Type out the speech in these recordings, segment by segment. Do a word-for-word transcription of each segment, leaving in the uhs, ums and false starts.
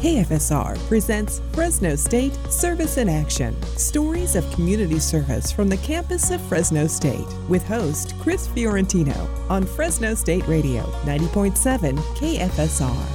K F S R presents Fresno State Service in Action. Stories of community service from the campus of Fresno State with host Chris Fiorentino on Fresno State Radio, ninety point seven K F S R.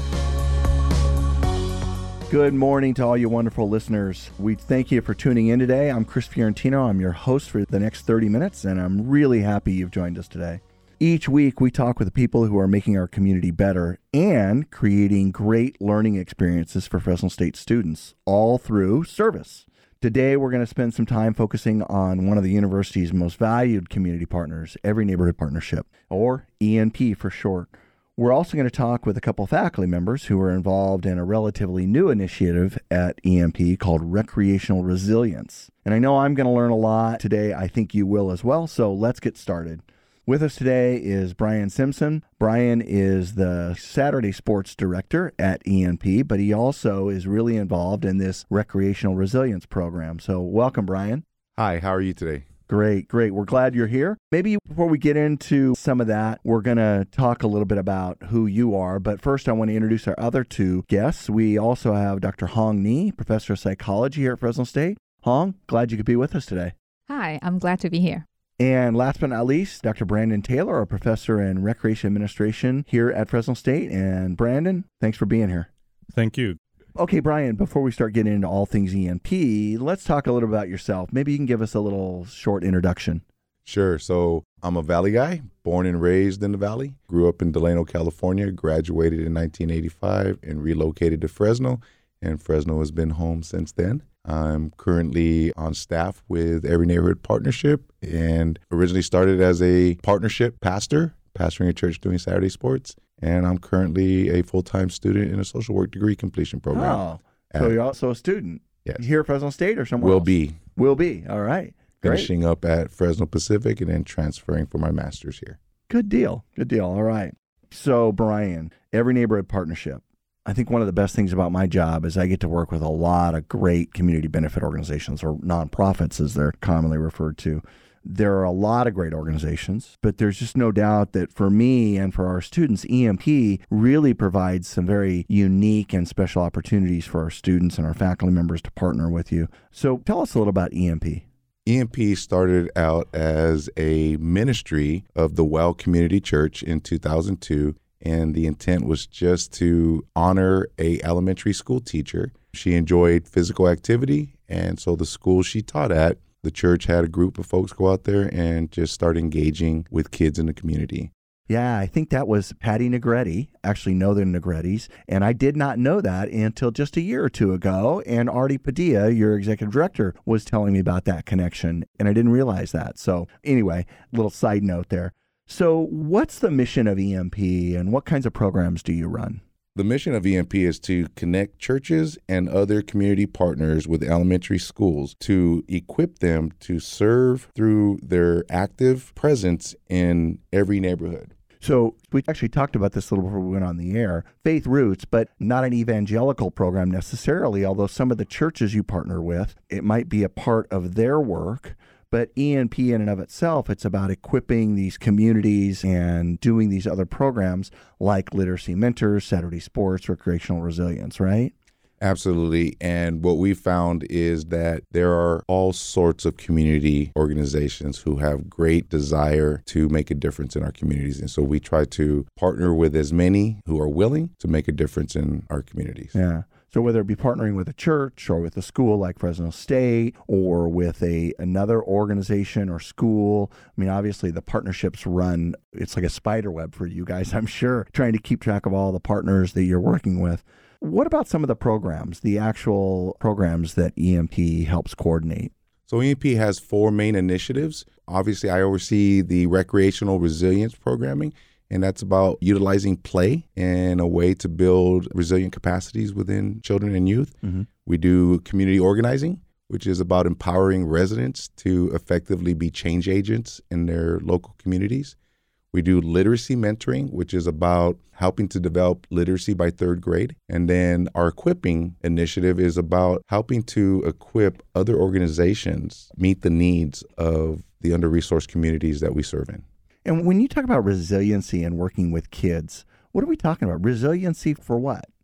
Good morning to all you wonderful listeners. We thank you for tuning in today. I'm Chris Fiorentino. I'm your host for the next thirty minutes, and I'm really happy you've joined us today. Each week, we talk with the people who are making our community better and creating great learning experiences for Fresno State students, all through service. Today, we're going to spend some time focusing on one of the university's most valued community partners, Every Neighborhood Partnership, or E N P for short. We're also going to talk with a couple of faculty members who are involved in a relatively new initiative at E N P called Recreational Resilience. And I know I'm going to learn a lot today. I think you will as well. So let's get started. With us today is Brian Simpson. Brian is the Saturday Sports Director at E N P, but he also is really involved in this Recreational Resilience program. So welcome, Brian. Hi, how are you today? Great, great. We're glad you're here. Maybe before we get into some of that, we're going to talk a little bit about who you are. But first, I want to introduce our other two guests. We also have Doctor Hong Ni, Professor of Psychology here at Fresno State. Hong, glad you could be with us today. Hi, I'm glad to be here. And last but not least, Doctor Brandon Taylor, a professor in recreation administration here at Fresno State. And Brandon, thanks for being here. Thank you. Okay, Brian, before we start getting into all things E N P, let's talk a little about yourself. Maybe you can give us a little short introduction. Sure. So I'm a Valley guy, born and raised in the Valley. Grew up in Delano, California, graduated in nineteen eighty-five and relocated to Fresno. And Fresno has been home since then. I'm currently on staff with Every Neighborhood Partnership and originally started as a partnership pastor, pastoring a church doing Saturday sports. And I'm currently a full-time student in a social work degree completion program. Oh, so at, you're also a student? Yes. Here at Fresno State or somewhere Will else? be. Will be. All right. Great. Finishing up at Fresno Pacific and then transferring for my master's here. Good deal. Good deal. All right. So, Brian, Every Neighborhood Partnership. I think one of the best things about my job is I get to work with a lot of great community benefit organizations, or nonprofits as they're commonly referred to. There are a lot of great organizations, but there's just no doubt that for me and for our students, E N P really provides some very unique and special opportunities for our students and our faculty members to partner with you. So tell us a little about E N P. E N P started out as a ministry of the Well Community Church in two thousand two. And the intent was just to honor a elementary school teacher. She enjoyed physical activity, and so the school she taught at, the church had a group of folks go out there and just start engaging with kids in the community. Yeah, I think that was Patty Negretti, actually know the Negrettis, and I did not know that until just a year or two ago, and Artie Padilla, your executive director, was telling me about that connection, and I didn't realize that. So anyway, little side note there. So what's the mission of E N P and what kinds of programs do you run? The mission of E N P is to connect churches and other community partners with elementary schools to equip them to serve through their active presence in every neighborhood. So we actually talked about this a little before we went on the air. Faith Roots, but not an evangelical program necessarily, although some of the churches you partner with, it might be a part of their work. But E N P in and of itself, it's about equipping these communities and doing these other programs like Literacy Mentors, Saturday Sports, Recreational Resilience, right? Absolutely. And what we found is that there are all sorts of community organizations who have great desire to make a difference in our communities. And so we try to partner with as many who are willing to make a difference in our communities. Yeah. So whether it be partnering with a church or with a school like Fresno State or with a another organization or school, I mean, obviously the partnerships run, it's like a spider web for you guys, I'm sure, trying to keep track of all the partners that you're working with. What about some of the programs, the actual programs that E N P helps coordinate? So E N P has four main initiatives. Obviously, I oversee the recreational resilience programming, and that's about utilizing play in a way to build resilient capacities within children and youth. Mm-hmm. We do community organizing, which is about empowering residents to effectively be change agents in their local communities. We do literacy mentoring, which is about helping to develop literacy by third grade. And then our equipping initiative is about helping to equip other organizations meet the needs of the under-resourced communities that we serve in. And when you talk about resiliency and working with kids, what are we talking about? Resiliency for what?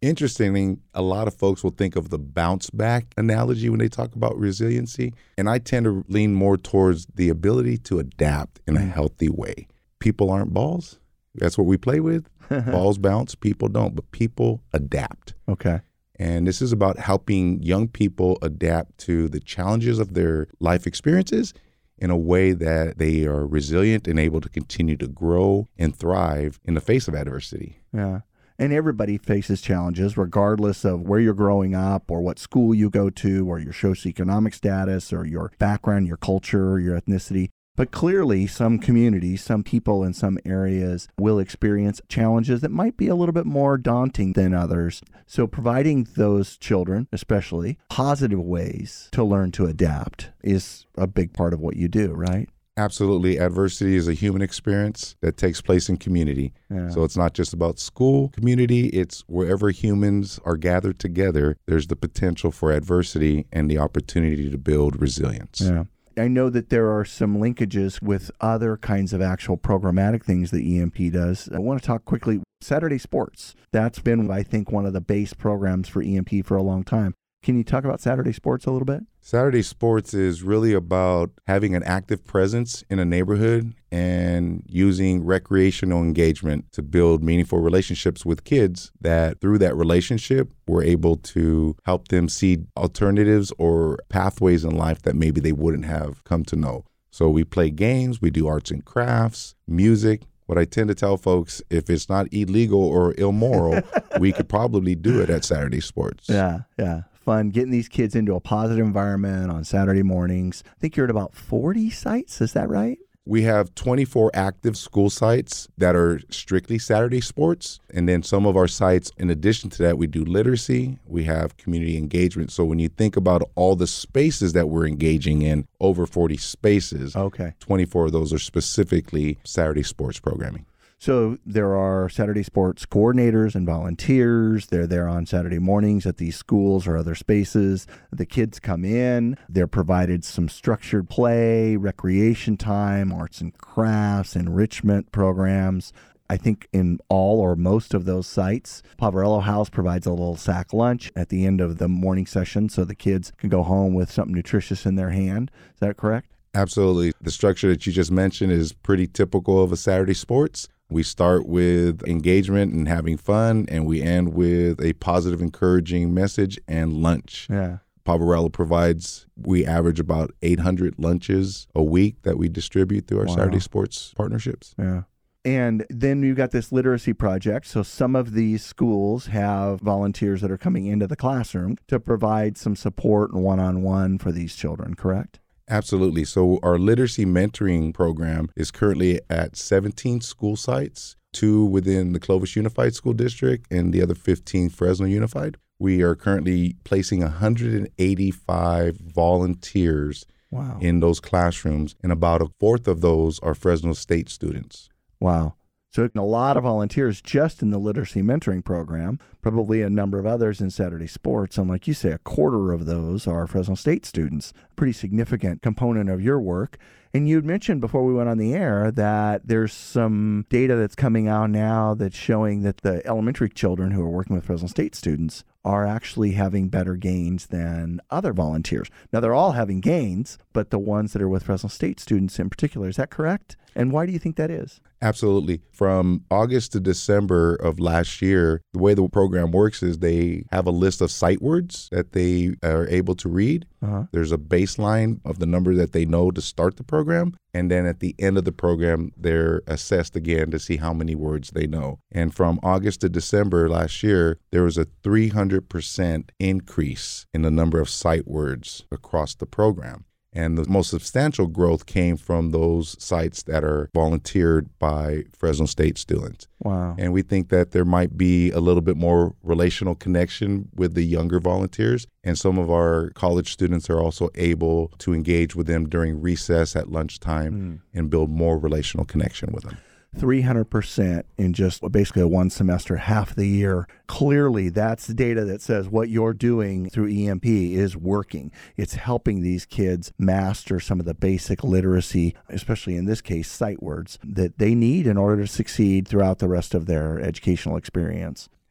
Interestingly, a lot of folks will think of the bounce back analogy when they talk about resiliency. And I tend to lean more towards the ability to adapt in a healthy way. People aren't balls. That's what we play with. Balls bounce, people don't, but people adapt. Okay. And this is about helping young people adapt to the challenges of their life experiences in a way that they are resilient and able to continue to grow and thrive in the face of adversity. Yeah. And everybody faces challenges regardless of where you're growing up or what school you go to or your socioeconomic status or your background, your culture, your ethnicity. But clearly, some communities, some people in some areas will experience challenges that might be a little bit more daunting than others. So providing those children, especially, positive ways to learn to adapt is a big part of what you do, right? Absolutely. Adversity is a human experience that takes place in community. Yeah. So it's not just about school community. It's wherever humans are gathered together, there's the potential for adversity and the opportunity to build resilience. Yeah. I know that there are some linkages with other kinds of actual programmatic things that E M P does. I want to talk quickly. Saturday Sports. That's been, I think, one of the base programs for E M P for a long time. Can you talk about Saturday Sports a little bit? Saturday Sports is really about having an active presence in a neighborhood and using recreational engagement to build meaningful relationships with kids that through that relationship, we're able to help them see alternatives or pathways in life that maybe they wouldn't have come to know. So we play games, we do arts and crafts, music. What I tend to tell folks, if it's not illegal or immoral, we could probably do it at Saturday Sports. Yeah, yeah. Fun getting these kids into a positive environment on Saturday mornings. I think you're at about forty sites. Is that right? We have twenty-four active school sites that are strictly Saturday Sports. And then some of our sites, in addition to that, we do literacy. We have community engagement. So when you think about all the spaces that we're engaging in, over forty spaces, okay, twenty-four of those are specifically Saturday Sports programming. So there are Saturday Sports coordinators and volunteers. They're there on Saturday mornings at these schools or other spaces. The kids come in. They're provided some structured play, recreation time, arts and crafts, enrichment programs. I think in all or most of those sites, Poverello House provides a little sack lunch at the end of the morning session so the kids can go home with something nutritious in their hand. Is that correct? Absolutely. The structure that you just mentioned is pretty typical of a Saturday Sports. We start with engagement and having fun, and we end with a positive, encouraging message and lunch. Yeah. Poverello provides, we average about eight hundred lunches a week that we distribute through our Wow. Saturday Sports partnerships. Yeah. And then you've got this literacy project. So some of these schools have volunteers that are coming into the classroom to provide some support and one-on-one for these children, correct? Absolutely. So our literacy mentoring program is currently at seventeen school sites, two within the Clovis Unified School District and the other fifteen Fresno Unified. We are currently placing one hundred eighty-five volunteers Wow. in those classrooms, and about a fourth of those are Fresno State students. Wow. So a lot of volunteers just in the literacy mentoring program, probably a number of others in Saturday Sports. And like you say, a quarter of those are Fresno State students, a pretty significant component of your work. And you'd mentioned before we went on the air that there's some data that's coming out now that's showing that the elementary children who are working with Fresno State students are actually having better gains than other volunteers. Now, they're all having gains, but the ones that are with Fresno State students in particular, is that correct? And why do you think that is? Absolutely. From August to December of last year, the way the program works is they have a list of sight words that they are able to read. Uh-huh. There's a baseline of the number that they know to start the program. And then at the end of the program, they're assessed again to see how many words they know. And from August to December last year, there was a three hundred percent increase in the number of sight words across the program. And the most substantial growth came from those sites that are volunteered by Fresno State students. Wow. And we think that there might be a little bit more relational connection with the younger volunteers. And some of our college students are also able to engage with them during recess at lunchtime mm. and build more relational connection with them. three hundred percent in just basically a one semester, half the year. Clearly, that's the data that says what you're doing through E M P is working. It's helping these kids master some of the basic literacy, especially in this case, sight words, that they need in order to succeed throughout the rest of their educational experience.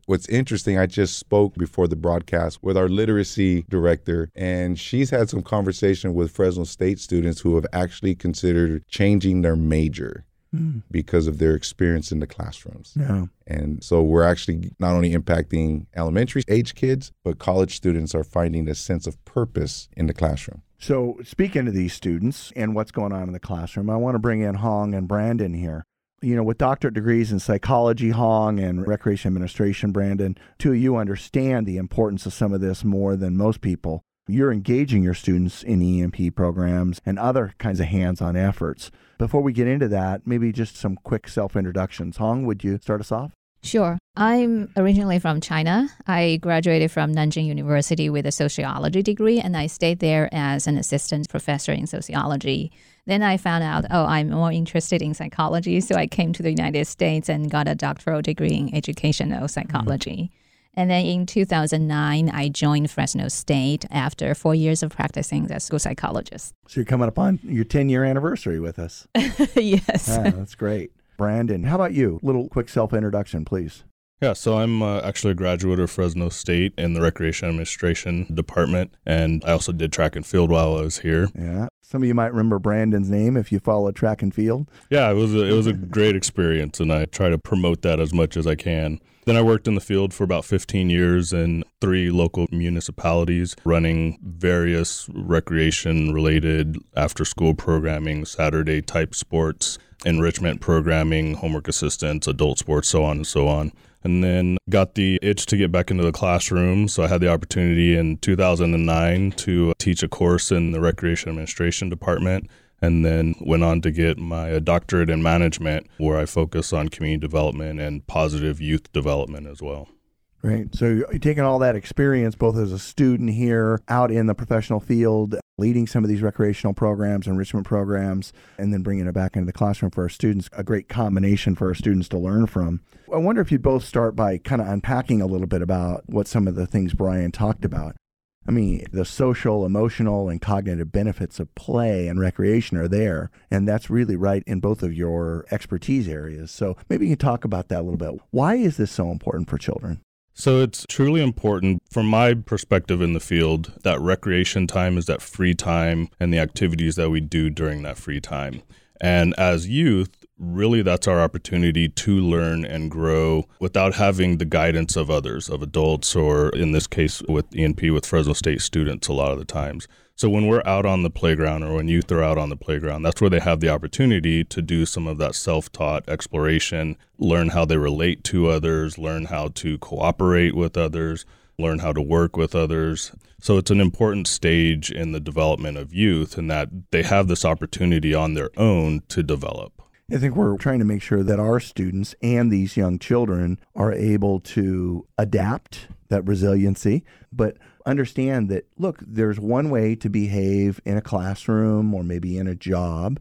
What's interesting, I just spoke before the broadcast with our literacy director, and she's had some conversation with Fresno State students who have actually considered changing their major mm. because of their experience in the classrooms. Yeah. And so we're actually not only impacting elementary age kids, but college students are finding a sense of purpose in the classroom. So speaking to these students and what's going on in the classroom, I want to bring in Hong and Brandon here. You know, with doctorate degrees in psychology, Hong, and recreation administration, Brandon, two of you understand the importance of some of this more than most people. You're engaging your students in E M P programs and other kinds of hands-on efforts. Before we get into that, maybe just some quick self-introductions. Hong, would you start us off? Sure. I'm originally from China. I graduated from Nanjing University with a sociology degree, and I stayed there as an assistant professor in sociology. Then I found out, oh, I'm more interested in psychology, so I came to the United States and got a doctoral degree in educational psychology. Mm-hmm. And then in two thousand nine, I joined Fresno State after four years of practicing as a school psychologist. So you're coming up on your ten-year anniversary with us. Yes. Yeah, that's great. Brandon, how about you? Little quick self-introduction, please. Yeah, so I'm uh, actually a graduate of Fresno State in the Recreation Administration Department, and I also did track and field while I was here. Yeah, some of you might remember Brandon's name if you follow track and field. Yeah, it was a, it was a great experience, and I try to promote that as much as I can. Then I worked in the field for about fifteen years in three local municipalities, running various recreation-related after-school programming, Saturday-type sports, enrichment programming, homework assistance, adult sports, so on and so on. And then got the itch to get back into the classroom. So I had the opportunity in two thousand nine to teach a course in the Recreation Administration Department, and then went on to get my doctorate in management, where I focus on community development and positive youth development as well. Great. So you're taking all that experience, both as a student here, out in the professional field, leading some of these recreational programs, enrichment programs, and then bringing it back into the classroom for our students, a great combination for our students to learn from. I wonder if you'd both start by kind of unpacking a little bit about what some of the things Brian talked about. I mean, the social, emotional, and cognitive benefits of play and recreation are there, and that's really right in both of your expertise areas. So maybe you can talk about that a little bit. Why is this so important for children? So it's truly important from my perspective in the field that recreation time is that free time and the activities that we do during that free time. And as youth, really that's our opportunity to learn and grow without having the guidance of others, of adults, or in this case with E N P, with Fresno State students a lot of the times. So when we're out on the playground, or when youth are out on the playground, that's where they have the opportunity to do some of that self-taught exploration, learn how they relate to others, learn how to cooperate with others, learn how to work with others. So it's an important stage in the development of youth, in that they have this opportunity on their own to develop. I think we're trying to make sure that our students and these young children are able to adapt, that resiliency, but understand that, look, there's one way to behave in a classroom or maybe in a job,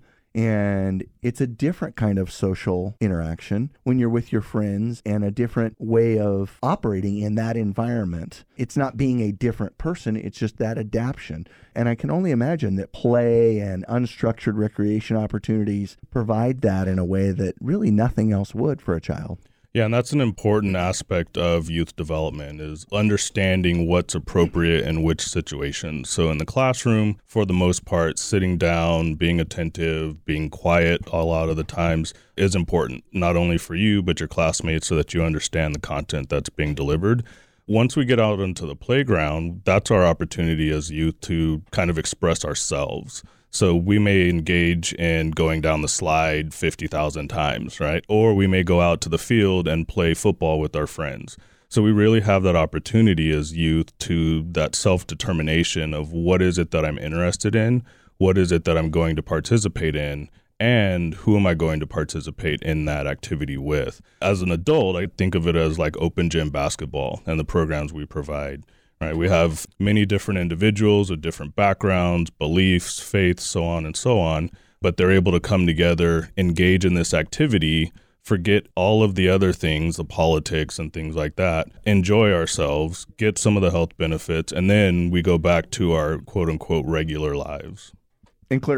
and it's a different kind of social interaction when you're with your friends, and a different way of operating in that environment. It's not being a different person, it's just that adaptation. And I can only imagine that play and unstructured recreation opportunities provide that in a way that really nothing else would for a child. Yeah, and that's an important aspect of youth development, is understanding what's appropriate in which situation. So in the classroom, for the most part, sitting down, being attentive, being quiet a lot of the times is important, not only for you, but your classmates, so that you understand the content that's being delivered. Once we get out into the playground, that's our opportunity as youth to kind of express ourselves. So we may engage in going down the slide fifty thousand times, right? Or we may go out to the field and play football with our friends. So we really have that opportunity as youth to that self-determination of what is it that I'm interested in, what is it that I'm going to participate in, and who am I going to participate in that activity with. As an adult, I think of it as like open gym basketball and the programs we provide. Right, we have many different individuals with different backgrounds, beliefs, faiths, so on and so on, but they're able to come together, engage in this activity, forget all of the other things, the politics and things like that, enjoy ourselves, get some of the health benefits, and then we go back to our quote-unquote regular lives. And clearly,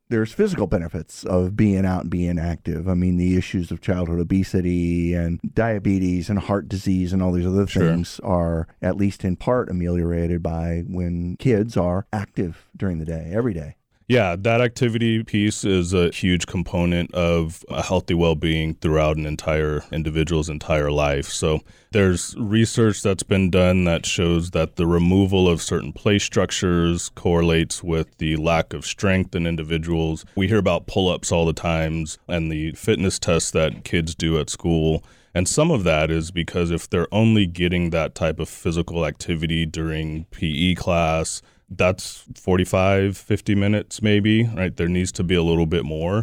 there's physical benefits of being out and being active. I mean, the issues of childhood obesity and diabetes and heart disease and all these other Sure. things are at least in part ameliorated by when kids are active during the day, every day. Yeah, that activity piece is a huge component of a healthy well-being throughout an entire individual's entire life. So there's research that's been done that shows that the removal of certain play structures correlates with the lack of strength in individuals. We hear about pull-ups all the times and the fitness tests that kids do at school. And some of that is because if they're only getting that type of physical activity during P E class, that's forty-five, fifty minutes maybe, right? There needs to be a little bit more.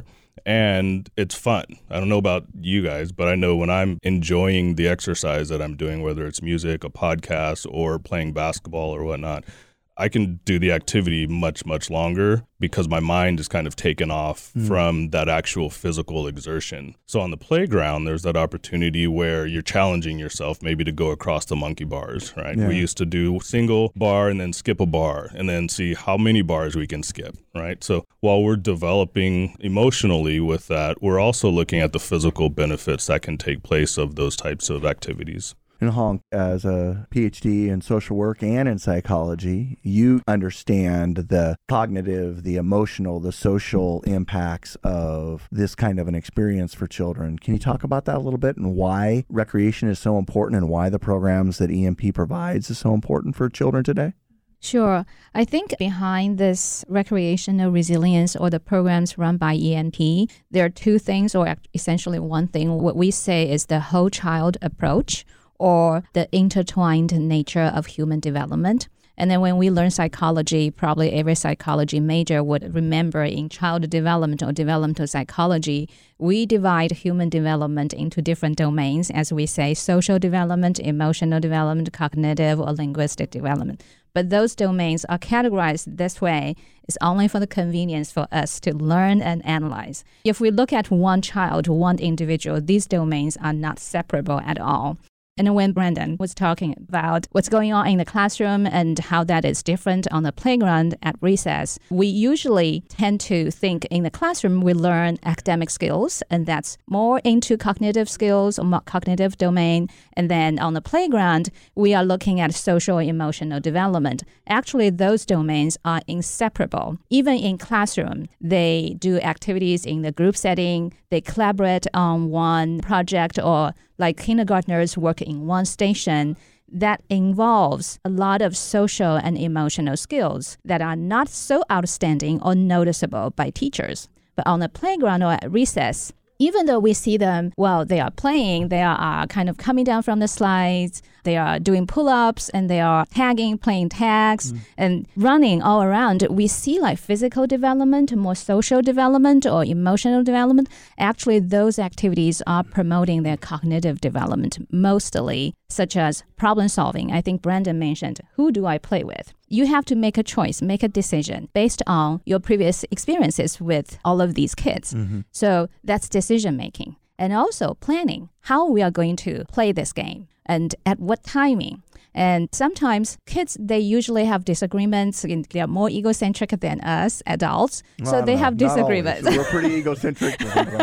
And it's fun. I don't know about you guys, but I know when I'm enjoying the exercise that I'm doing, whether it's music, a podcast, or playing basketball or whatnot, I can do the activity much, much longer because my mind is kind of taken off mm. from that actual physical exertion. So on the playground, there's that opportunity where you're challenging yourself maybe to go across the monkey bars, right? Yeah. We used to do single bar and then skip a bar and then see how many bars we can skip, right? So while we're developing emotionally with that, we're also looking at the physical benefits that can take place of those types of activities. And Hong, as a P H D in social work and in psychology, you understand the cognitive, the emotional, the social impacts of this kind of an experience for children. Can you talk about that a little bit and why recreation is so important and why the programs that E M P provides is so important for children today? Sure. I think behind this recreational resilience or the programs run by E M P, there are two things, or essentially one thing. What we say is the whole child approach, or the intertwined nature of human development. And then when we learn psychology, probably every psychology major would remember in child development or developmental psychology, we divide human development into different domains, as we say, social development, emotional development, cognitive or linguistic development. But those domains are categorized this way is only for the convenience for us to learn and analyze. If we look at one child, one individual, these domains are not separable at all. And when Brandon was talking about what's going on in the classroom and how that is different on the playground at recess, we usually tend to think in the classroom we learn academic skills, and that's more into cognitive skills or cognitive domain. And then on the playground, we are looking at social emotional development. Actually, those domains are inseparable. Even in classroom, they do activities in the group setting, they collaborate on one project, or like kindergartners work in one station. That involves a lot of social and emotional skills that are not so outstanding or noticeable by teachers. But on the playground or at recess, even though we see them, well, they are playing, they are kind of coming down from the slides, they are doing pull-ups, and they are tagging, playing tags, mm. and running all around. We see like physical development, more social development, or emotional development. Actually, those activities are promoting their cognitive development mostly, such as problem solving. I think Brandon mentioned, who do I play with? You have to make a choice, make a decision based on your previous experiences with all of these kids. Mm-hmm. So that's decision making. And also planning how we are going to play this game and at what timing. And sometimes kids, they usually have disagreements. They are more egocentric than us adults. Well, so they know. have disagreements. We're pretty egocentric.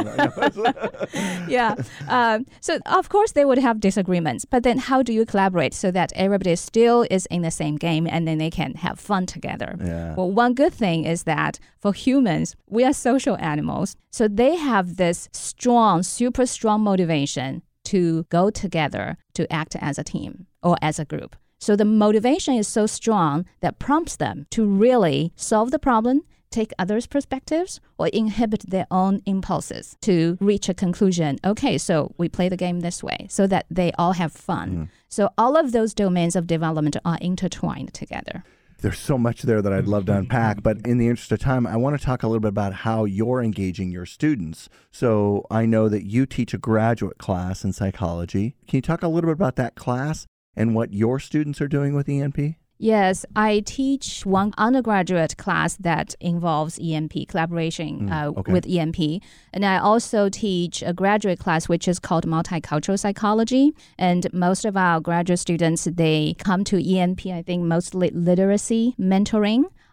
yeah. Um, so of course they would have disagreements. But then how do you collaborate so that everybody still is in the same game and then they can have fun together? Yeah. Well, one good thing is that for humans, we are social animals. So they have this strong, super strong motivation to go together to act as a team or as a group. So the motivation is so strong that prompts them to really solve the problem, take others' perspectives, or inhibit their own impulses to reach a conclusion. Okay, so we play the game this way so that they all have fun. Mm. So all of those domains of development are intertwined together. There's so much there that I'd love to unpack, but in the interest of time, I want to talk a little bit about how you're engaging your students. So I know that you teach a graduate class in psychology. Can you talk a little bit about that class and what your students are doing with E M P? Yes, I teach one undergraduate class that involves E M P, collaboration mm, uh, okay. with E M P. And I also teach a graduate class which is called multicultural psychology. And most of our graduate students, they come to E M P, I think mostly literacy mentoring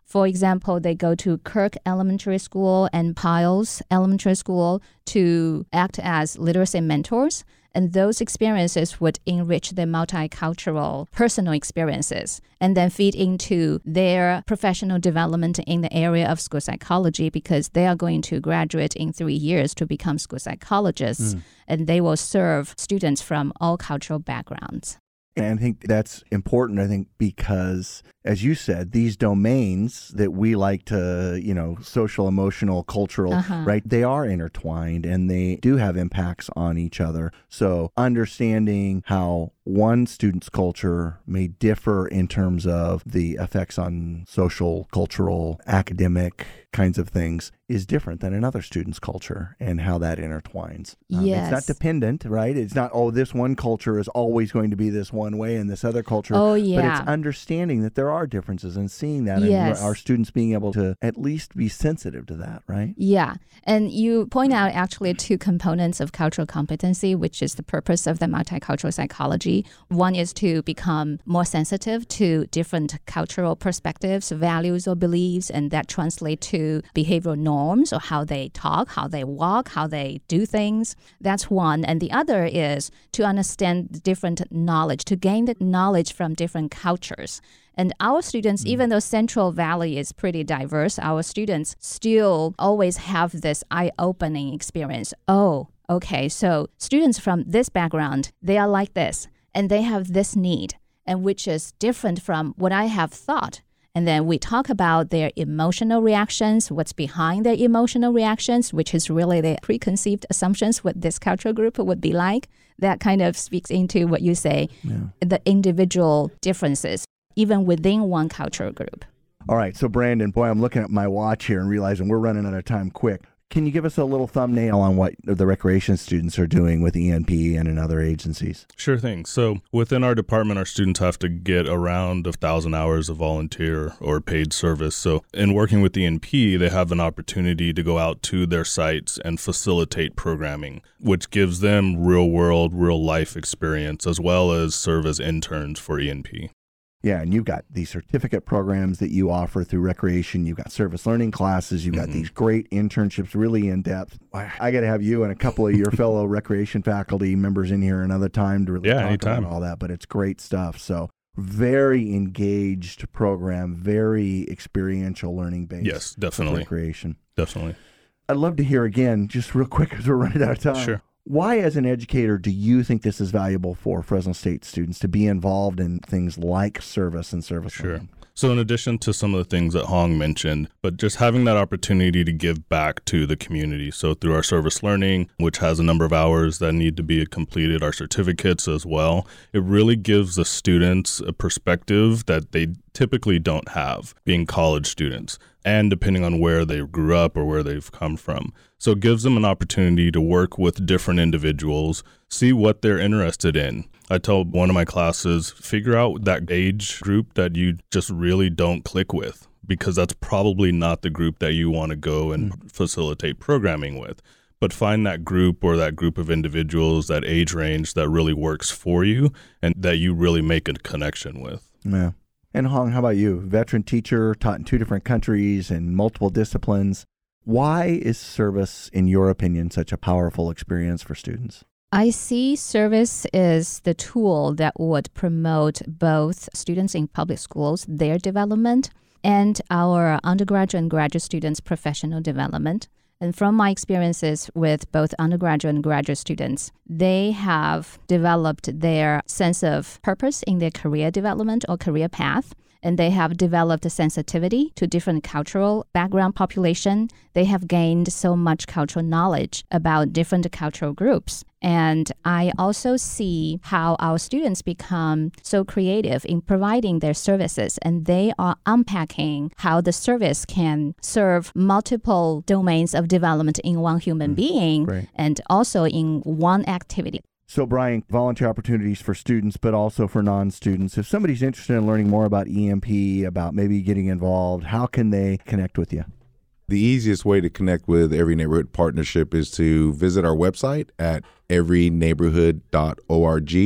For example, they go to Kirk Elementary School and Piles Elementary School to act as literacy mentors. And those experiences would enrich their multicultural personal experiences and then feed into their professional development in the area of school psychology, because they are going to graduate in three years to become school psychologists, mm. and they will serve students from all cultural backgrounds. And I think that's important, I think, because, as you said, these domains that we like to, you know, social, emotional, cultural, uh-huh. right, they are intertwined and they do have impacts on each other. So understanding how one student's culture may differ in terms of the effects on social, cultural, academic kinds of things is different than another student's culture and how that intertwines. Um, yes. It's not dependent, right? It's not, oh, this one culture is always going to be this one way and this other culture. Oh, yeah. But it's understanding that there are differences and seeing that, yes. and our students being able to at least be sensitive to that, right? Yeah. And you point out actually two components of cultural competency, which is the purpose of the multicultural psychology. One is to become more sensitive to different cultural perspectives, values, or beliefs, and that translate to behavioral norms or how they talk, how they walk, how they do things. That's one. And the other is to understand different knowledge, to gain the knowledge from different cultures. And our students, mm. even though Central Valley is pretty diverse, our students still always have this eye-opening experience. Oh, okay, so students from this background, they are like this, and they have this need, and which is different from what I have thought. And then we talk about their emotional reactions, what's behind their emotional reactions, which is really the preconceived assumptions what this cultural group would be like. That kind of speaks into what you say, yeah. the individual differences, even within one cultural group. All right. So, Brandon, boy, I'm looking at my watch here and realizing we're running out of time quick. Can you give us a little thumbnail on what the recreation students are doing with E N P and in other agencies? Sure thing. So within our department, our students have to get around one thousand hours of volunteer or paid service. So in working with E N P, they have an opportunity to go out to their sites and facilitate programming, which gives them real-world, real-life experience, as well as serve as interns for E N P. Yeah, and you've got these certificate programs that you offer through recreation. You've got service learning classes. You've got mm-hmm. these great internships, really in depth. I got to have you and a couple of your fellow recreation faculty members in here another time to really yeah, talk anytime. about all that. But it's great stuff. So very engaged program, very experiential learning based. Yes, definitely. Recreation. Definitely. I'd love to hear again, just real quick as we're running out of time. Sure. Why, as an educator, do you think this is valuable for Fresno State students to be involved in things like service and service Sure. learning? So in addition to some of the things that Hong mentioned, but just having that opportunity to give back to the community. So through our service learning, which has a number of hours that need to be completed, our certificates as well, it really gives the students a perspective that they typically don't have being college students, and depending on where they grew up or where they've come from. So it gives them an opportunity to work with different individuals, see what they're interested in. I told one of my classes, figure out that age group that you just really don't click with, because that's probably not the group that you want to go and mm. facilitate programming with. But find that group or that group of individuals, that age range that really works for you and that you really make a connection with. Yeah. And Hong, how about you? Veteran teacher, taught in two different countries and multiple disciplines. Why is service, in your opinion, such a powerful experience for students? I see service is the tool that would promote both students in public schools, their development, and our undergraduate and graduate students' professional development. And from my experiences with both undergraduate and graduate students, they have developed their sense of purpose in their career development or career path. And they have developed a sensitivity to different cultural background population. They have gained so much cultural knowledge about different cultural groups. And I also see how our students become so creative in providing their services, and they are unpacking how the service can serve multiple domains of development in one human mm, being great. And also in one activity. So, Brian, volunteer opportunities for students, but also for non-students. If somebody's interested in learning more about E M P, about maybe getting involved, how can they connect with you? The easiest way to connect with Every Neighborhood Partnership is to visit our website at every neighborhood dot org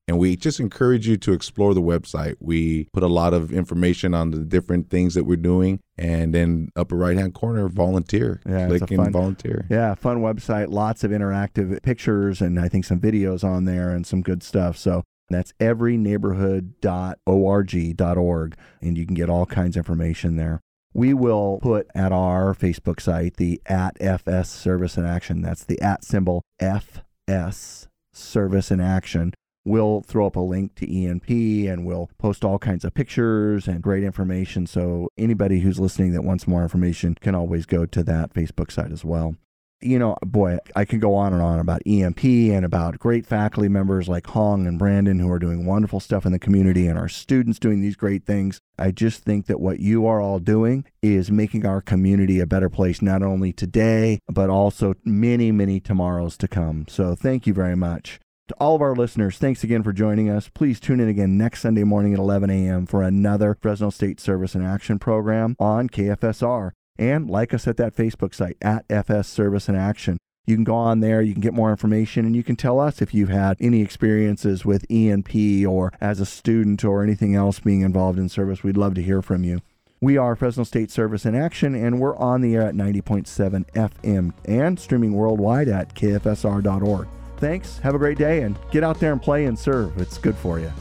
And we just encourage you to explore the website. We put a lot of information on the different things that we're doing. And then upper right-hand corner, volunteer. Yeah, Click it's a and fun, volunteer. Yeah, fun website. Lots of interactive pictures and I think some videos on there and some good stuff. So that's every neighborhood dot org dot org. And you can get all kinds of information there. We will put at our Facebook site the at F S Service in Action. That's the at symbol F S Service in Action. We'll throw up a link to E N P and we'll post all kinds of pictures and great information. So anybody who's listening that wants more information can always go to that Facebook site as well. You know, boy, I can go on and on about E M P and about great faculty members like Hong and Brandon who are doing wonderful stuff in the community and our students doing these great things. I just think that what you are all doing is making our community a better place, not only today, but also many, many tomorrows to come. So thank you very much. To all of our listeners, thanks again for joining us. Please tune in again next Sunday morning at eleven a.m. for another Fresno State Service in Action program on K F S R. And like us at that Facebook site, at F S Service in Action. You can go on there, you can get more information, and you can tell us if you've had any experiences with E N P or as a student or anything else being involved in service. We'd love to hear from you. We are Fresno State Service in Action, and we're on the air at ninety point seven F M and streaming worldwide at K F S R dot org. Thanks, have a great day, and get out there and play and serve. It's good for you.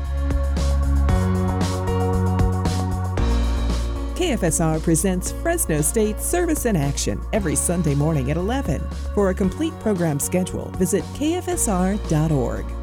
K F S R presents Fresno State Service in Action every Sunday morning at eleven. For a complete program schedule, visit K F S R dot org.